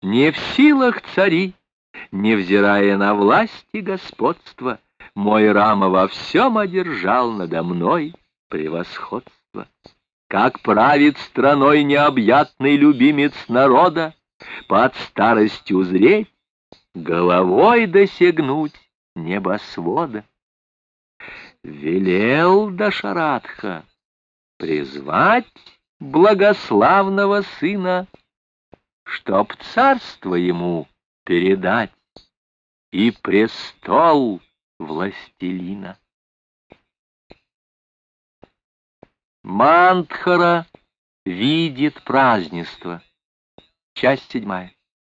Не в силах цари, невзирая на власть и господство, мой Рама во всем одержал надо мной превосходство. Как правит страной необъятный любимец народа, под старость узреть, головой досягнуть небосвода. Велел Дашаратха призвать благославного сына, чтоб царство ему передать и престол властелина. Мантхара видит празднество. Часть 7.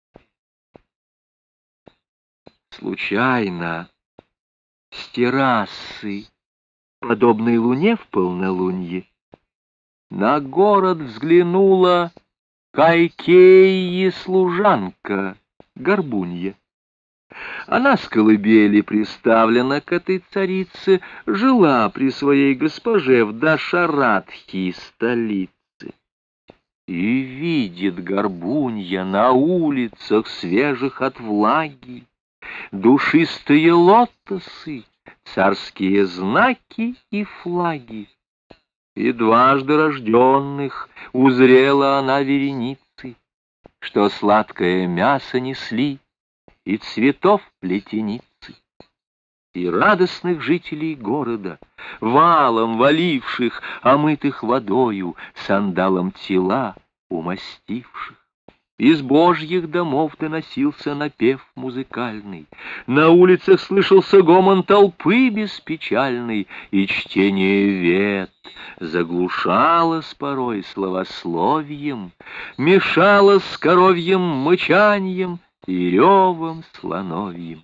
Случайно с террасы, подобной луне в полнолунье, на город взглянула Кайкейи служанка Горбунья. Она с колыбели приставлена к этой царице, жила при своей госпоже в Дашаратхи, столице. И видит Горбунья на улицах, свежих от влаги, душистые лотосы, царские знаки и флаги. И дважды рожденных узрела она вереницы, что сладкое мясо несли, и цветов плетеницы. И радостных жителей города, валом валивших, омытых водою, сандалом тела умастивших. Из божьих домов доносился напев музыкальный, на улицах слышался гомон толпы беспечальный, и чтение вет заглушалось порой словословием, мешалось с коровьим мычаньем и ревом слоновьим.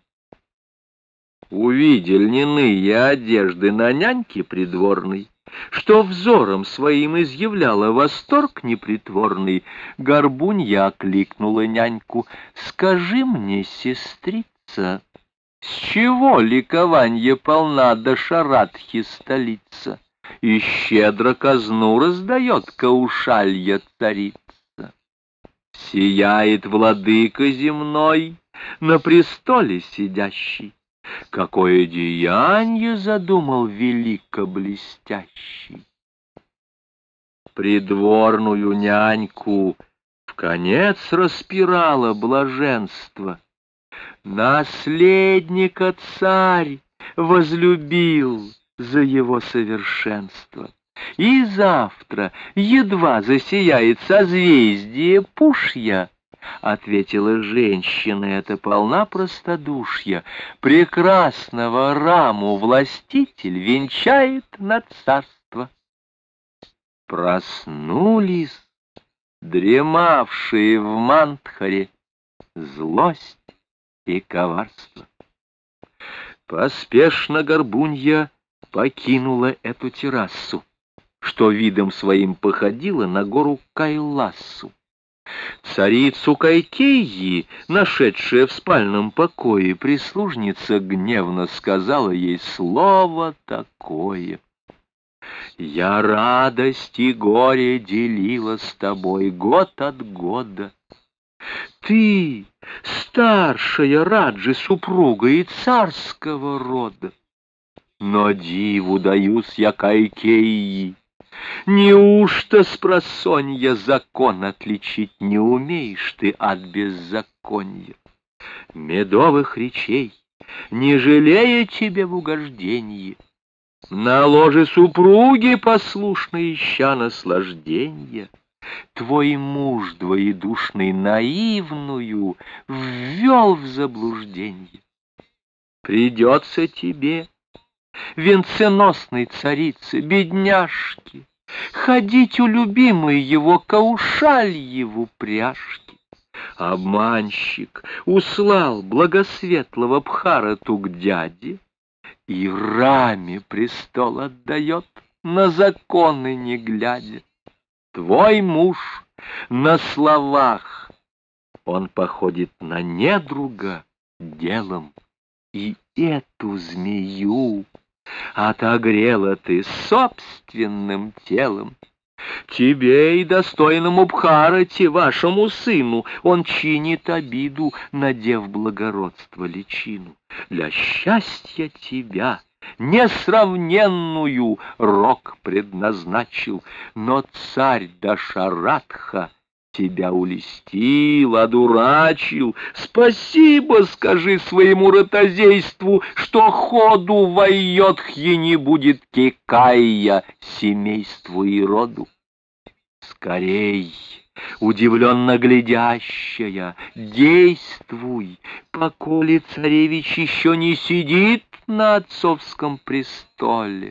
Увидя льняные одежды на няньке придворной, что взором своим изъявляла восторг непритворный, Горбунья окликнула няньку: «Скажи мне, сестрица, с чего ликованье полна Дашаратхи столица, и щедро казну раздает каушалья царица? Сияет владыка земной, на престоле сидящий. Какое деяние задумал велико-блестящий!» Придворную няньку вконец распирало блаженство. Наследника царь возлюбил за его совершенство. И завтра едва засияет созвездие Пушья, — ответила женщина, — это полна простодушья. Прекрасного Раму властитель венчает на царство. Проснулись дремавшие в Мантхаре злость и коварство. Поспешно Горбунья покинула эту террасу, что видом своим походила на гору Кайлассу. Царицу Кайкейи, нашедшая в спальном покое, прислужница гневно сказала ей слово такое: «Я радость и горе делила с тобой год от года. Ты старшая Раджи супруга и царского рода. Но диву даюсь я Кайкейи. Неужто спросонья закон отличить не умеешь ты от беззакония? Медовых речей, не жалея тебе в угождении, на ложе супруги послушно ища наслажденья, твой муж двоедушный наивную ввел в заблужденье. Придется тебе, венценосной царицы, бедняжки, ходить у любимой его каушальеву пряжки. Обманщик услал благосветлого Бхарату к дяде, и Раме престол отдает, на законы не глядя. Твой муж на словах, он походит на недруга делом, и эту змею отогрела ты собственным телом. Тебе и достойному Бхарате, вашему сыну, он чинит обиду, надев благородство личину. Для счастья тебя несравненную рок предназначил, но царь Дашаратха тебя улестил, одурачил. Спасибо скажи своему ротозейству, что ходу в Айодхье не будет Кекая семейству и роду. Скорей, удивленно глядящая, действуй, поколе царевич еще не сидит на отцовском престоле.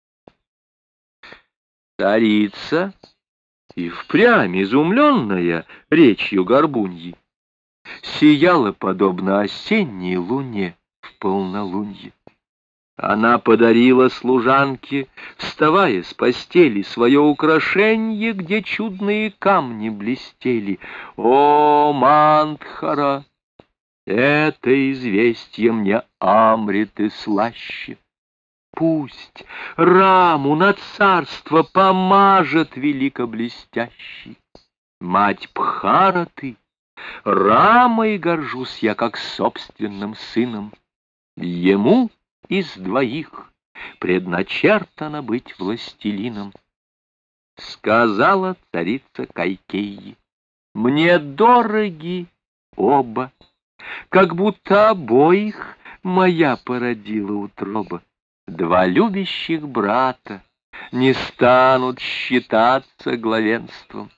Царица, и впрямь изумленная речью Горбуньи, сияла подобно осенней луне в полнолунье. Она подарила служанке, вставая с постели, свое украшенье, где чудные камни блестели. О, Мантхара, это известие мне Амриты слаще. Пусть раму на царство помажет великоблестящий. Мать Бхараты, Рамой горжусь я, как собственным сыном. Ему из двоих предначертано быть властелином. Сказала царица Кайкейи: мне дороги оба, как будто обоих моя породила утроба. Два любящих брата не станут считаться главенством.